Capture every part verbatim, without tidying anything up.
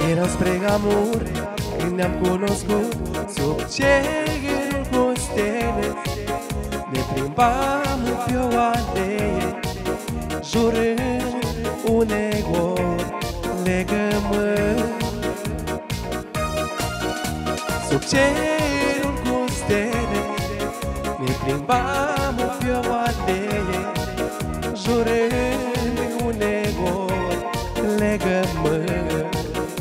Eram spre amur când ne-am cunoscut sub cerul cu stele. Ne plimbam pe o alee, jurând uneori legământ. Sub cerul cu stele ne plimbam pe o alee, jurând uneori legământ.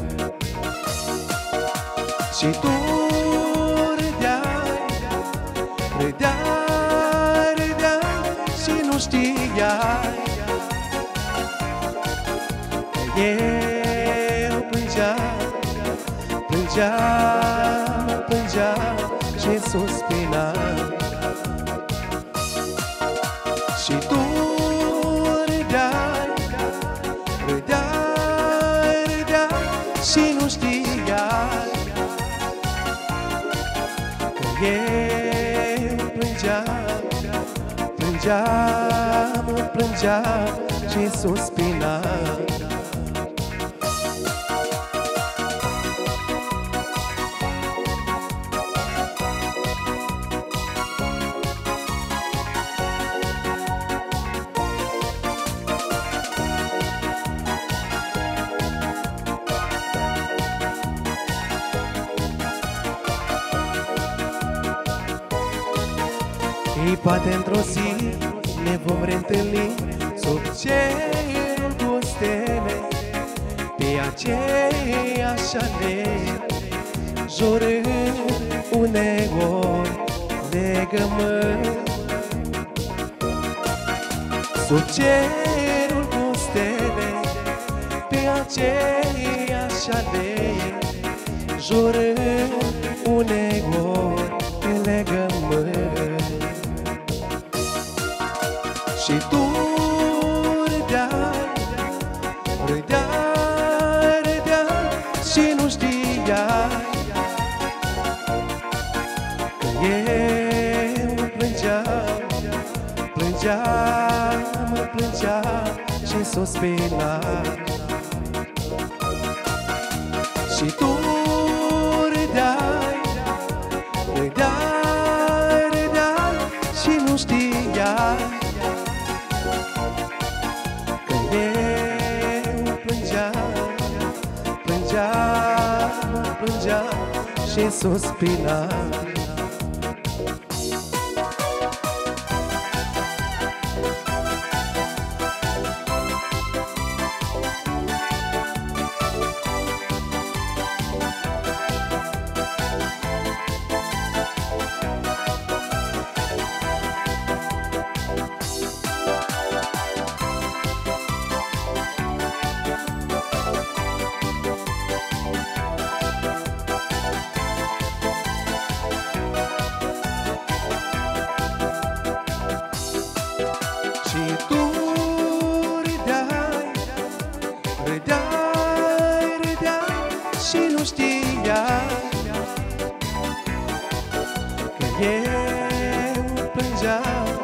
Și tu râdeai, râdeai, râdeai și nu știai că eu plângeam, plângeam, plângeam și suspinam. Și tu râdeai, râdeai, râdeai și nu știai că eu plângeam, plângeam, plângeam și suspinam. Ei, poate într-o zi ne vom reîntâlni sub cerul cu stele, pe aceeași alee, jurând uneori legământ. Sub cerul cu stele, pe aceeași alee, jurând uneori legământ. Și tu râdeai, râdeai, râdeai și nu știai că eu plângeam, plângeam, plângeam și suspinam. Și tu râdeai, râdeai, râdeai și nu știai că eu plângeam, plângeam, plângeam și suspinam. Și tu râdeai, râdeai, râdeai și nu știai că eu plângeam,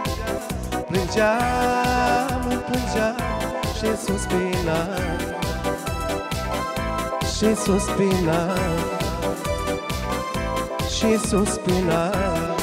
plângeam, plângeam și suspinam, și suspinam, și suspinam.